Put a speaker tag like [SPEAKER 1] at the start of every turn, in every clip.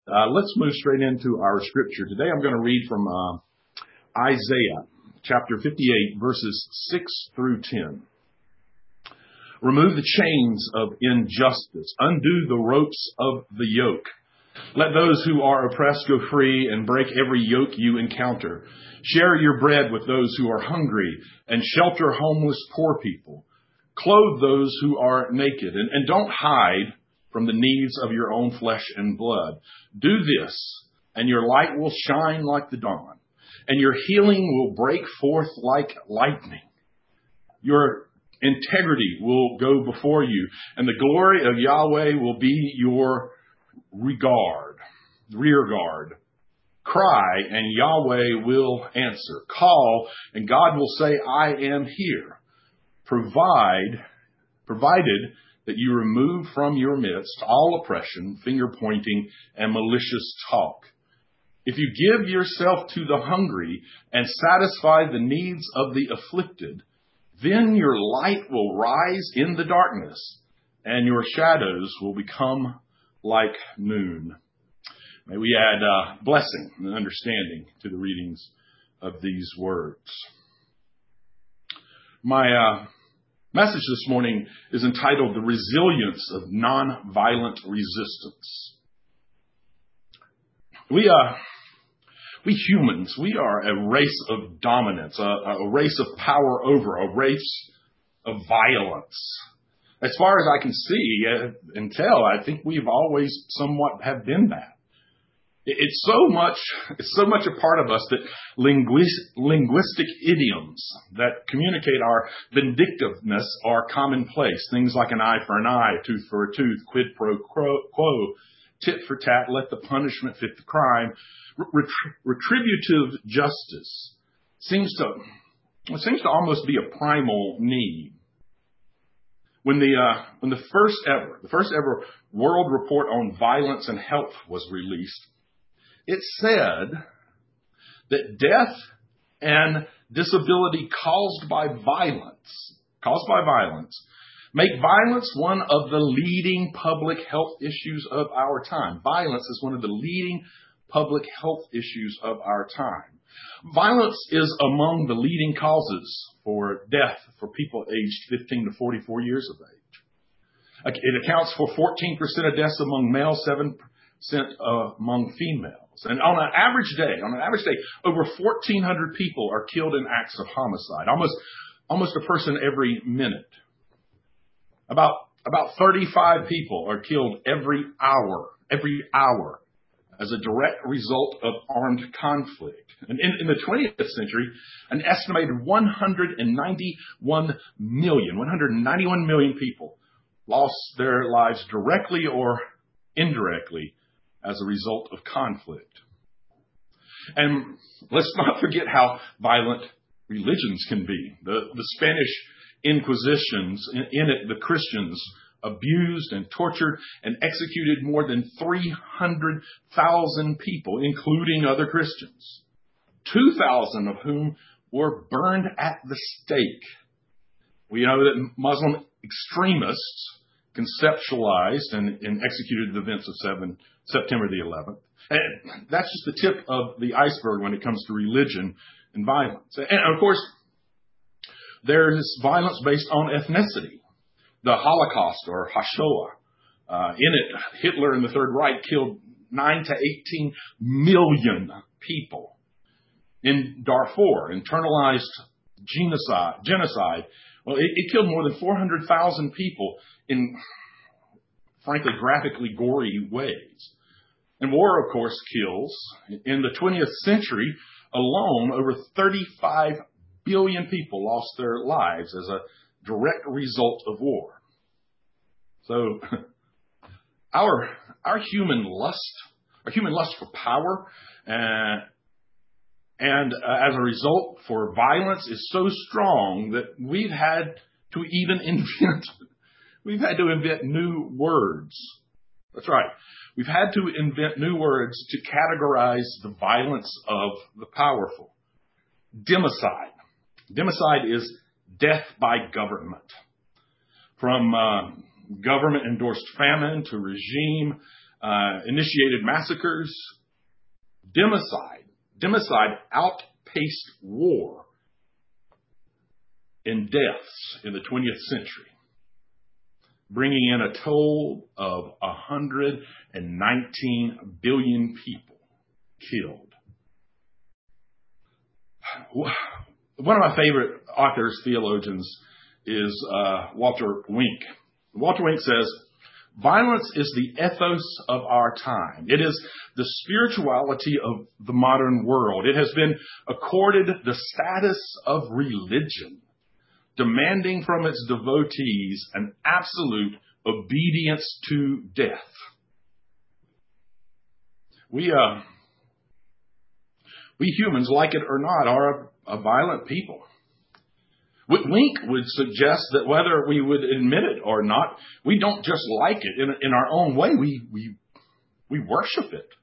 [SPEAKER 1] Let's move straight into our scripture. Today I'm going to read from Isaiah chapter 58, verses 6 through 10. Remove the chains of injustice. Undo the ropes of the yoke. Let those who are oppressed go free and break every yoke you encounter. Share your bread with those who are hungry and shelter homeless poor people. Clothe those who are naked and don't hide from the needs of your own flesh and blood. Do this, and your light will shine like the dawn, and your healing will break forth like lightning. Your integrity will go before you, and the glory of Yahweh will be your rear guard. Cry, and Yahweh will answer. Call, and God will say, I am here. Provided that you remove from your midst all oppression, finger pointing, and malicious talk. If you give yourself to the hungry and satisfy the needs of the afflicted, then your light will rise in the darkness, and your shadows will become like noon. May we add blessing and understanding to the readings of these words. My message this morning is entitled The Resilience of Nonviolent Resistance. We humans, we are a race of dominance, a race of power over, a race of violence. As far as I can see and tell, I think we've always somewhat have been that. It's so much a part of us that linguistic idioms that communicate our vindictiveness are commonplace. Things like an eye for an eye, a tooth for a tooth, quid pro quo, tit for tat, let the punishment fit the crime. Retributive justice seems to almost be a primal need. When the first ever World Report on Violence and Health was released, it said that death and disability caused by violence make violence one of the leading public health issues of our time. Violence is one of the leading public health issues of our time. Violence is among the leading causes for death for people aged 15 to 44 years of age. It accounts for 14% of deaths among males, 7% among females. And on an average day, over 1,400 people are killed in acts of homicide. Almost a person every minute. About 35 people are killed every hour as a direct result of armed conflict. And in the 20th century, an estimated 191 million people lost their lives directly or indirectly as a result of conflict. And let's not forget how violent religions can be. The Spanish Inquisitions, in it the Christians abused and tortured and executed more than 300,000 people, including other Christians, 2,000 of whom were burned at the stake. We know that Muslim extremists conceptualized and executed the events of September the 11th. And that's just the tip of the iceberg when it comes to religion and violence. And of course, there's violence based on ethnicity. The Holocaust, or Hashoah. In it, Hitler and the Third Reich killed 9 to 18 million people. In Darfur, internalized genocide, well, it killed more than 400,000 people in, frankly, graphically gory ways. And war, of course, kills. In the 20th century alone, over 35 billion people lost their lives as a direct result of war. So our human lust for power and as a result for violence is so strong that we've had to invent new words. That's right. We've had to invent new words to categorize the violence of the powerful. Democide. Democide is death by government. From government-endorsed famine to regime initiated massacres, democide outpaced war in deaths in the 20th century, bringing in a toll of 119 billion people killed. One of my favorite authors, theologians, is Walter Wink. Walter Wink says, violence is the ethos of our time. It is the spirituality of the modern world. It has been accorded the status of religion, demanding from its devotees an absolute obedience to death. We humans, like it or not, are a violent people. Wink would suggest that whether we would admit it or not, we don't just like it in our own way. We worship it.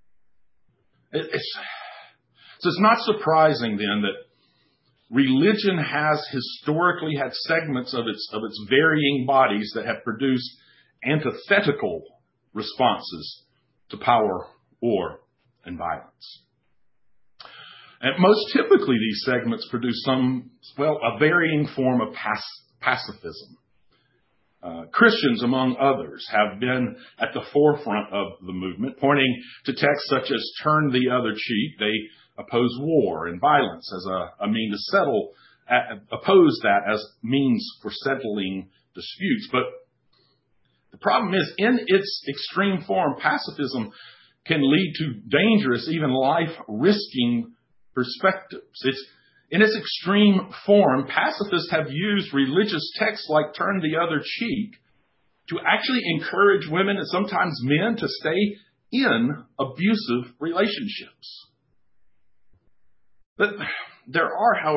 [SPEAKER 1] So it's not surprising then that religion has historically had segments of its varying bodies that have produced antithetical responses to power, war, and violence. And most typically, these segments produce a varying form of pacifism. Christians, among others, have been at the forefront of the movement, pointing to texts such as turn the other cheek. They oppose war and violence as a mean to oppose that as means for settling disputes. But the problem is, in its extreme form, pacifism can lead to dangerous, even life-risking perspectives. In its extreme form, pacifists have used religious texts like turn the other cheek to actually encourage women and sometimes men to stay in abusive relationships. But there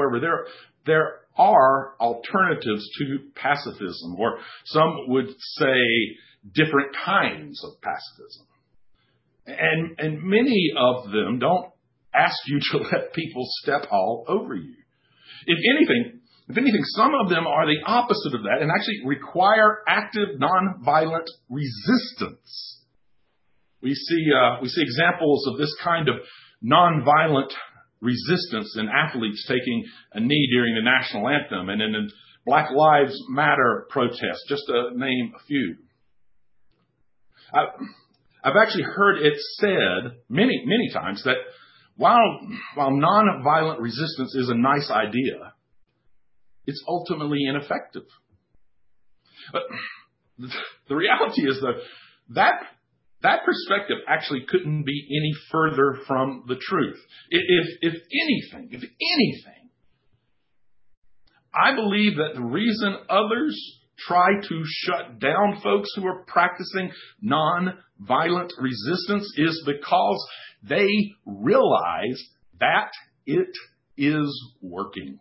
[SPEAKER 1] are alternatives to pacifism, or some would say different kinds of pacifism. And many of them don't ask you to let people step all over you. If anything, some of them are the opposite of that and actually require active nonviolent resistance. We see examples of this kind of nonviolent resistance in athletes taking a knee during the national anthem and in Black Lives Matter protests, just to name a few. I've actually heard it said many, many times that while nonviolent resistance is a nice idea, it's ultimately ineffective. But the reality is that perspective actually couldn't be any further from the truth. If anything, I believe that the reason others try to shut down folks who are practicing nonviolent resistance is because they realize that it is working.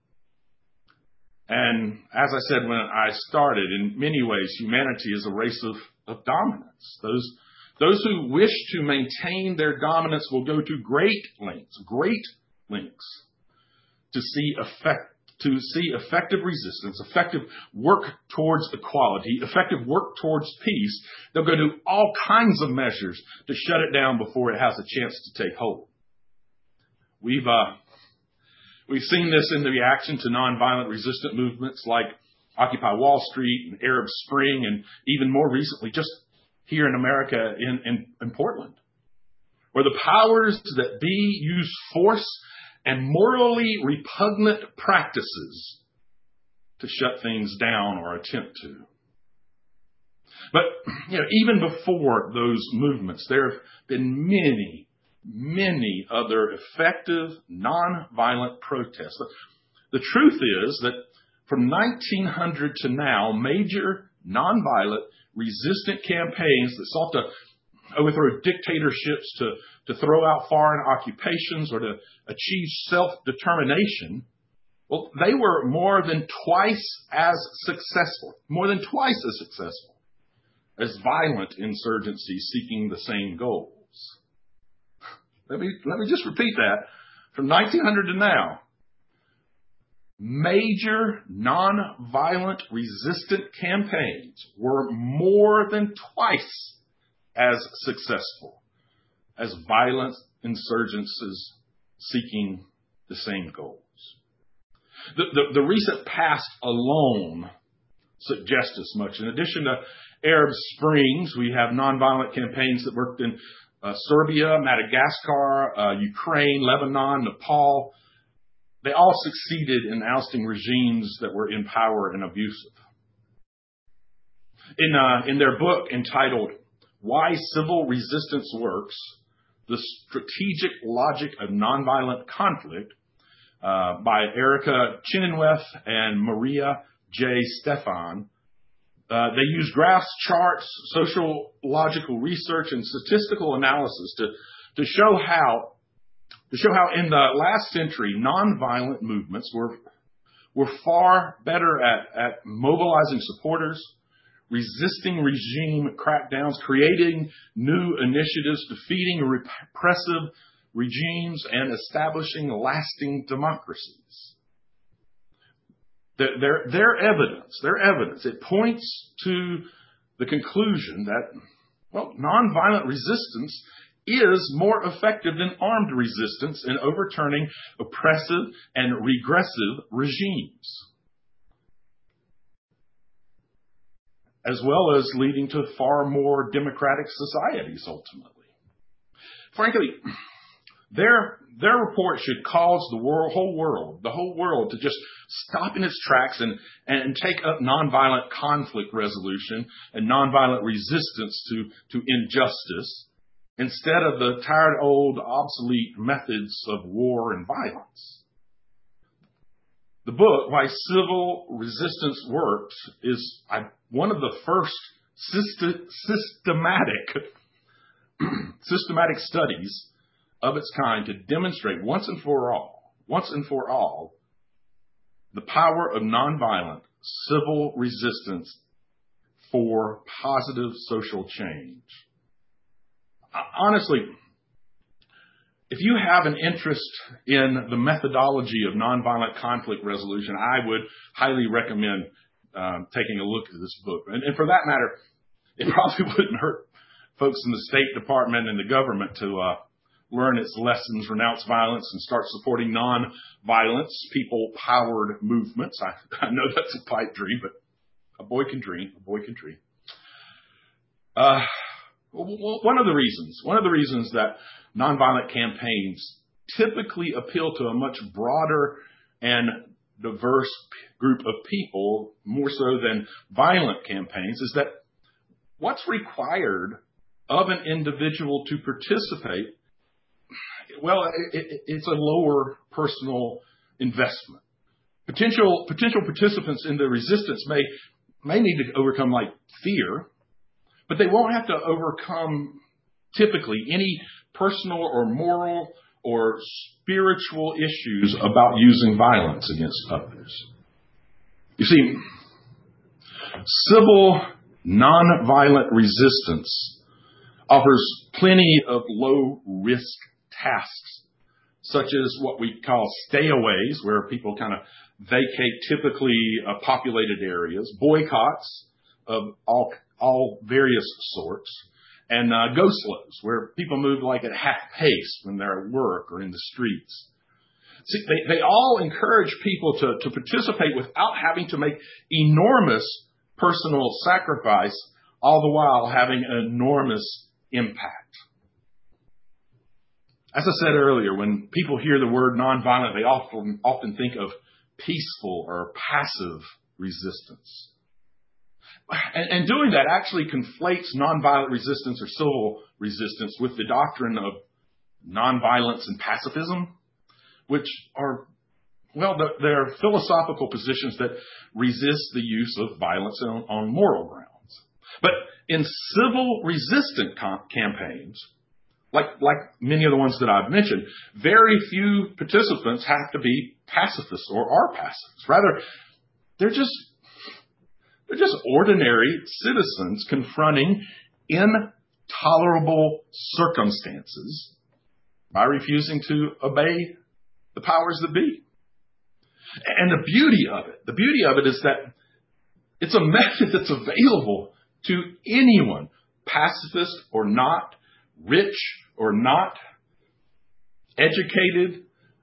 [SPEAKER 1] And as I said when I started, in many ways, humanity is a race of dominance. Those who wish to maintain their dominance will go to great lengths to see effective resistance, effective work towards equality, effective work towards peace. They'll go do all kinds of measures to shut it down before it has a chance to take hold. We've seen this in the reaction to nonviolent resistant movements like Occupy Wall Street and Arab Spring, and even more recently, just here in America, in Portland, where the powers that be use force and morally repugnant practices to shut things down or attempt to. But, even before those movements, there have been many other effective nonviolent protests. The truth is that from 1900 to now, major nonviolent resistant campaigns that sought to overthrow dictatorships, to throw out foreign occupations, or to achieve self-determination, well, they were more than twice as successful as violent insurgencies seeking the same goals. Let me just repeat that. From 1900 to now, major nonviolent resistant campaigns were more than twice as successful as violent insurgencies seeking the same goals. The recent past alone suggests as much. In addition to Arab Springs, we have nonviolent campaigns that worked in Serbia, Madagascar, Ukraine, Lebanon, Nepal. They all succeeded in ousting regimes that were in power and abusive. In their book entitled Why Civil Resistance Works, The Strategic Logic of Nonviolent Conflict, by Erica Chenoweth and Maria J. Stefan, they use graphs, charts, sociological research, and statistical analysis to show how in the last century nonviolent movements were far better at mobilizing supporters, resisting regime crackdowns, creating new initiatives, defeating repressive regimes, and establishing lasting democracies. Their evidence, it points to the conclusion that, nonviolent resistance is more effective than armed resistance in overturning oppressive and regressive regimes, as well as leading to far more democratic societies ultimately. Frankly, their report should cause the whole world to just stop in its tracks and take up nonviolent conflict resolution and nonviolent resistance to injustice instead of the tired, old, obsolete methods of war and violence. The book, Why Civil Resistance Works, is one of the first systematic studies of its kind to demonstrate once and for all, the power of nonviolent civil resistance for positive social change. Honestly, if you have an interest in the methodology of nonviolent conflict resolution, I would highly recommend taking a look at this book. And for that matter, it probably wouldn't hurt folks in the State Department and the government to learn its lessons, renounce violence, and start supporting non-violence, people-powered movements. I know that's a pipe dream, but a boy can dream. One of the reasons that nonviolent campaigns typically appeal to a much broader and diverse group of people, more so than violent campaigns, is that what's required of an individual to participate, it's a lower personal investment. Potential participants in the resistance may need to overcome fear, but they won't have to overcome typically any personal or moral or spiritual issues about using violence against others. You see, civil nonviolent resistance offers plenty of low-risk tasks, such as what we call stayaways, where people kind of vacate typically populated areas, boycotts of all various sorts, and go-slows, where people move at half pace when they're at work or in the streets. See, they all encourage people to participate without having to make enormous personal sacrifice, all the while having an enormous impact. As I said earlier, when people hear the word nonviolent, they often think of peaceful or passive resistance. And doing that actually conflates nonviolent resistance or civil resistance with the doctrine of nonviolence and pacifism, which are, they're philosophical positions that resist the use of violence on moral grounds. But in civil resistant campaigns, like many of the ones that I've mentioned, very few participants have to be pacifists or are pacifists. Rather, they're just ordinary citizens confronting intolerable circumstances by refusing to obey the powers that be. And the beauty of it is that it's a method that's available to anyone, pacifist or not, rich or not, educated,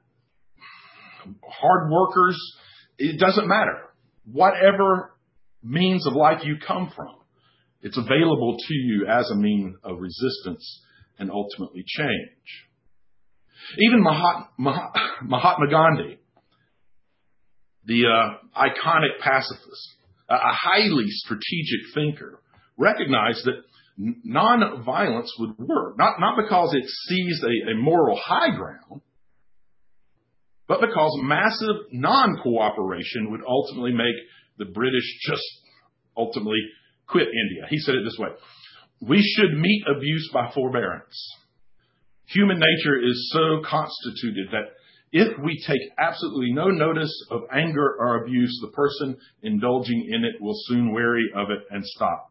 [SPEAKER 1] hard workers, it doesn't matter. Whatever means of life you come from, it's available to you as a means of resistance and ultimately change. Even Mahatma Gandhi, the iconic pacifist, a highly strategic thinker, recognized that nonviolence would work, not because it seized a moral high ground, but because massive non-cooperation would ultimately make the British just ultimately quit India. He said it this way: we should meet abuse by forbearance. Human nature is so constituted that if we take absolutely no notice of anger or abuse, the person indulging in it will soon weary of it and stop.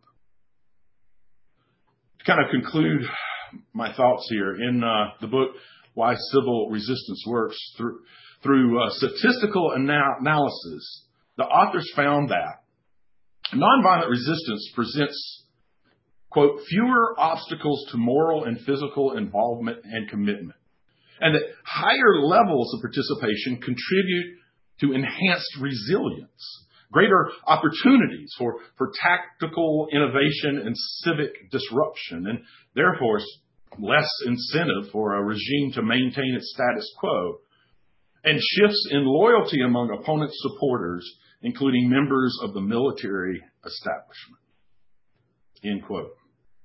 [SPEAKER 1] To kind of conclude my thoughts here, in the book Why Civil Resistance Works, through statistical analysis, the authors found that nonviolent resistance presents, quote, fewer obstacles to moral and physical involvement and commitment, and that higher levels of participation contribute to enhanced resilience, greater opportunities for tactical innovation and civic disruption, and therefore less incentive for a regime to maintain its status quo, and shifts in loyalty among opponent supporters, including members of the military establishment. End quote.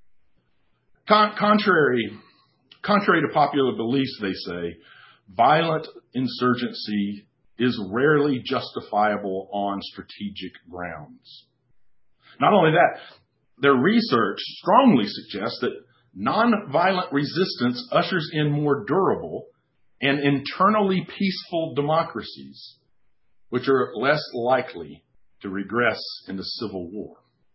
[SPEAKER 1] Contrary to popular beliefs, they say, violent insurgency is rarely justifiable on strategic grounds. Not only that, their research strongly suggests that nonviolent resistance ushers in more durable and internally peaceful democracies, which are less likely to regress into civil war.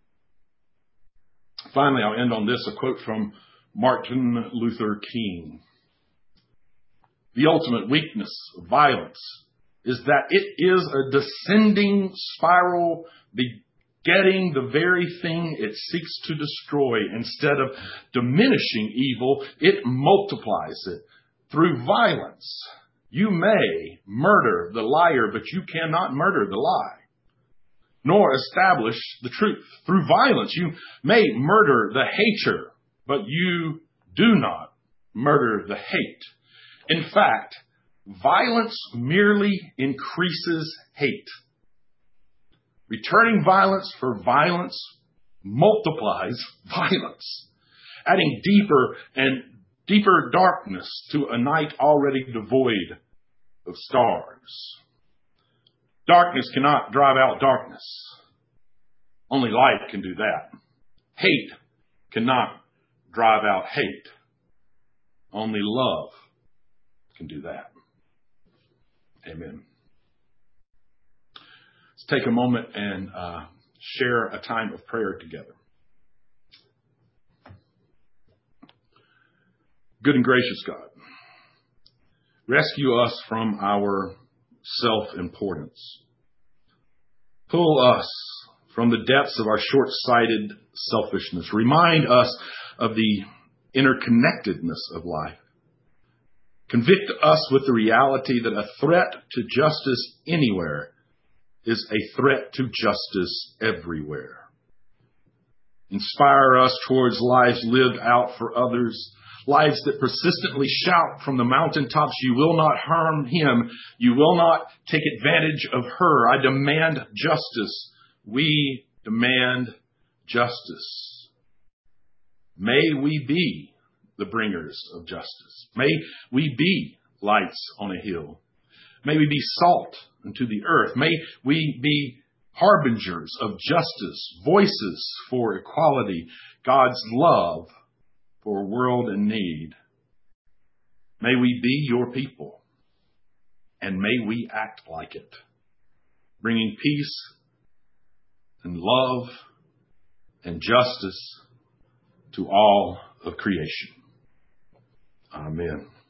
[SPEAKER 1] Finally, I'll end on this, a quote from Martin Luther King. The ultimate weakness of violence is that it is a descending spiral begetting the very thing it seeks to destroy. Instead of diminishing evil, it multiplies it. Through violence, you may murder the liar, but you cannot murder the lie, nor establish the truth. Through violence, you may murder the hater, but you do not murder the hate. In fact, violence merely increases hate. Returning violence for violence multiplies violence, adding deeper and deeper darkness to a night already devoid of stars. Darkness cannot drive out darkness. Only light can do that. Hate cannot drive out hate. Only love can do that. Amen. Let's take a moment and share a time of prayer together. Good and gracious God, rescue us from our self-importance. Pull us from the depths of our short-sighted selfishness. Remind us of the interconnectedness of life. Convict us with the reality that a threat to justice anywhere is a threat to justice everywhere. Inspire us towards lives lived out for others, lives that persistently shout from the mountaintops, you will not harm him, you will not take advantage of her. I demand justice. We demand justice. May we be the bringers of justice. May we be lights on a hill. May we be salt unto the earth. May we be harbingers of justice, voices for equality, God's love for a world in need. May we be your people, and may we act like it, bringing peace and love and justice to all of creation. Amen.